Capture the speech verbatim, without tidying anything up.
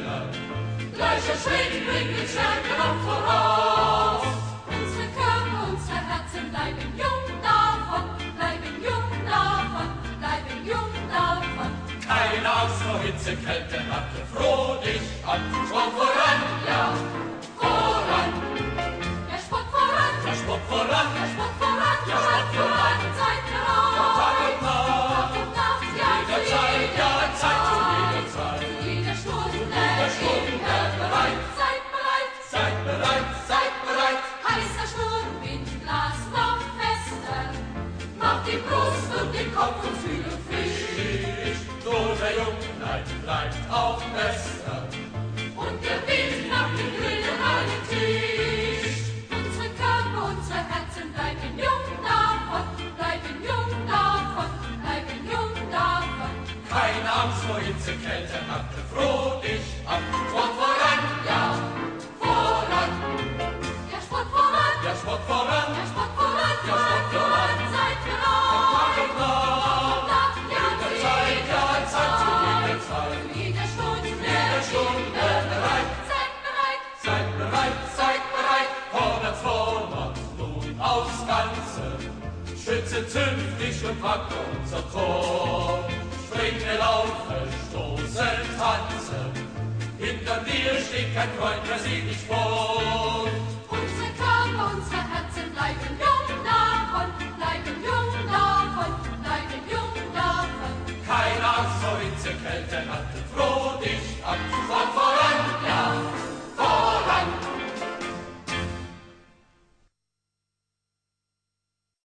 Gleicher Schwingen bringt den Stärke noch voraus. Unsere Körper, unsere Herzen bleiben jung davon, bleiben jung davon, bleiben jung davon. Keine Angst vor Hitze, Kälte, Nacht, froh dich an. Sport voran, Ja, voran. Der Sport voran, der Sport voran, der Sport voran, der Sport voran. Zeit voran. Tag und Nacht, Tag und Nacht, ja, jederzeit, ja, Zeit zu jeder Zeit. jeder Stunde, Jeder Stunde bereit. Seid bereit, Seid bereit, seid bereit. heißer Sturmwind, Glas noch fester. Macht die Brust und den Kopf und Fühlen frisch. Nur der Jungheit bleibt auch besser. Und der Wind macht den grünen allen Tisch. Unsere Körper, unsere Herzen bleiben jung davon, bleiben jung davon, bleiben jung davon. Keine Angst vor Hitze, Kälte, Nacht, froh dich ab. Sport voran, Ja, voran. Der Sport voran, der Sport voran, der Sport voran, der Sport voran. Seid Tag bereit. und Nacht, Nacht, ja, jederzeit, ja, Zeit zu jeder Zeit. jede Stunde, Jede Stunde bereit. Seid bereit, Seid bereit, seid bereit, vorwärts, vorwärts, nun aufs Ganze. Schütze zünftig und wacker unser Tor. Springe, laufe, stoße, tanze. Hinter dir steht kein Freund, der sieht dich vor. unsere Körper, unsere Herzen bleiben jung davon, bleiben jung davon, bleiben jung davon. Keine Angst vor Hitze, Kälte, Nacht, froh dich ab. Sport voran.